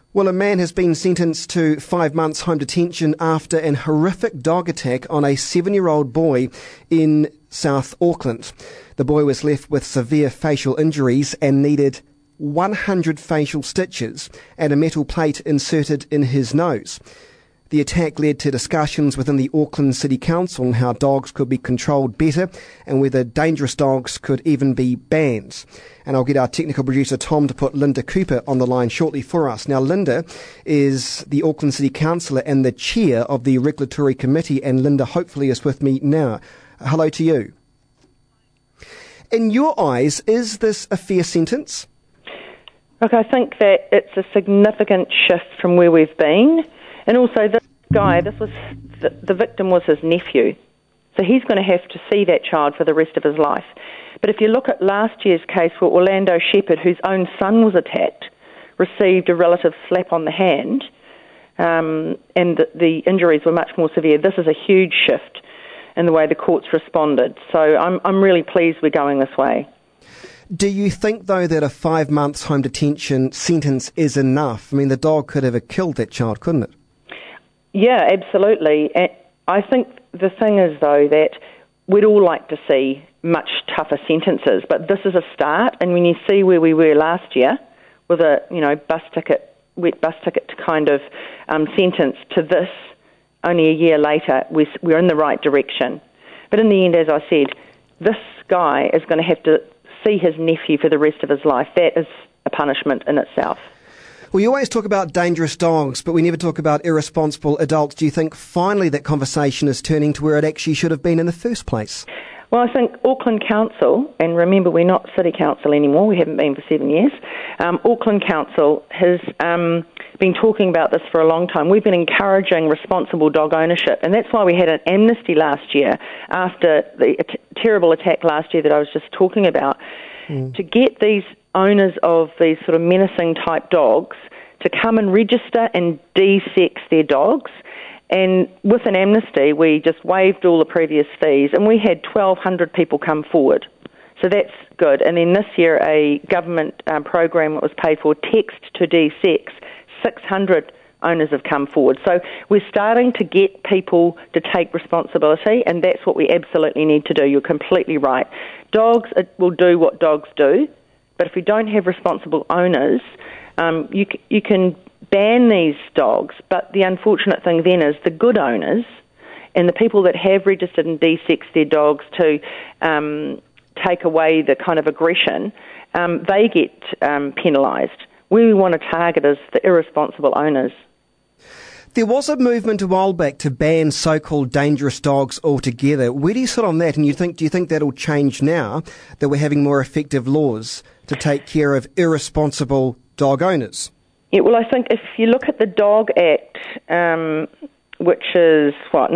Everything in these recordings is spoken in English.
Well, a man has been sentenced to 5 months home detention after an horrific dog attack on a 7-year-old boy in South Auckland. The boy was left with severe facial injuries and needed 100 facial stitches and a metal plate inserted in his nose. The attack led to discussions within the Auckland City Council on how dogs could be controlled better and whether dangerous dogs could even be banned. And I'll get our technical producer Tom to put Linda Cooper on the line shortly for us. Now, Linda is the Auckland City Councillor and the chair of the Regulatory Committee, and Linda hopefully is with me now. Hello to you. In your eyes, is this a fair sentence? Look, I think that it's a significant shift from where we've been. And also this guy, the victim was his nephew. So he's going to have to see that child for the rest of his life. But if you look at last year's case where Orlando Shepherd, whose own son was attacked, received a relative slap on the hand, and the injuries were much more severe, this is a huge shift in the way the courts responded. So I'm really pleased we're going this way. Do you think, though, that a 5 months home detention sentence is enough? I mean, the dog could have killed that child, couldn't it? Yeah, absolutely. I think the thing is, though, that we'd all like to see much tougher sentences, but this is a start, and when you see where we were last year with a wet bus ticket kind of sentence to this only a year later, we're in the right direction. But in the end, as I said, this guy is going to have to see his nephew for the rest of his life. That is a punishment in itself. Well, you always talk about dangerous dogs, but we never talk about irresponsible adults. Do you think finally that conversation is turning to where it actually should have been in the first place? Well, I think Auckland Council, and remember we're not City Council anymore, we haven't been for 7 years, Auckland Council has been talking about this for a long time. We've been encouraging responsible dog ownership, and that's why we had an amnesty last year after the terrible attack last year that I was just talking about, to get these owners of these sort of menacing type dogs to come and register and de-sex their dogs. And with an amnesty, we just waived all the previous fees, and we had 1,200 people come forward. So that's good. And then this year, a government program that was paid for, Text to De-Sex, 600 owners have come forward. So we're starting to get people to take responsibility, and that's what we absolutely need to do. You're completely right. Dogs will do what dogs do, but if we don't have responsible owners, you can ban these dogs, but the unfortunate thing then is the good owners and the people that have registered and de-sexed their dogs to take away the kind of aggression, they get penalised. We want to target is the irresponsible owners. There was a movement a while back to ban so-called dangerous dogs altogether. Where do you sit on that? And do you think that'll change now that we're having more effective laws to take care of irresponsible dog owners? Yeah, well, I think if you look at the Dog Act, which is,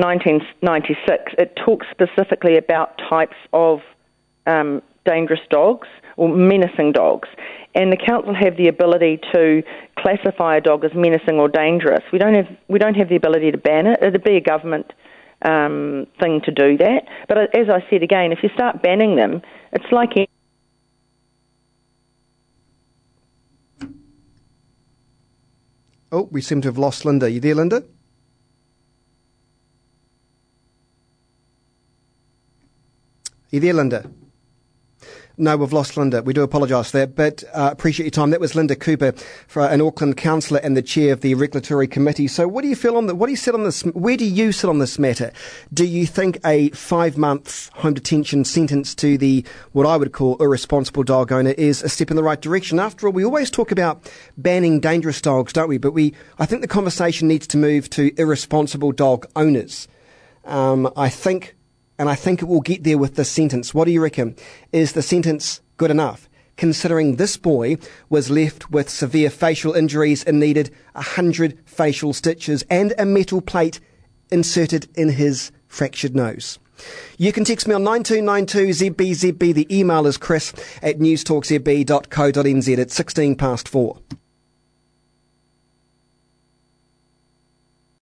1996, it talks specifically about types of dangerous dogs or menacing dogs. And the council have the ability to classify a dog as menacing or dangerous. We don't have the ability to ban it. It'd be a government thing to do that. But as I said again, if you start banning them, it's like... Oh, we seem to have lost Linda. You there, Linda? You there, Linda? No, we've lost Linda. We do apologise for that, but appreciate your time. That was Linda Cooper, an Auckland councillor and the chair of the Regulatory Committee. So what do you feel on that? What do you sit on this? Where do you sit on this matter? Do you think a 5 month home detention sentence to the, what I would call irresponsible dog owner is a step in the right direction? After all, we always talk about banning dangerous dogs, don't we? But I think the conversation needs to move to irresponsible dog owners. I think it will get there with this sentence. What do you reckon? Is the sentence good enough, considering this boy was left with severe facial injuries and needed 100 facial stitches and a metal plate inserted in his fractured nose? You can text me on 9292ZBZB. The email is chris@newstalkzb.co.nz. It's 4:16.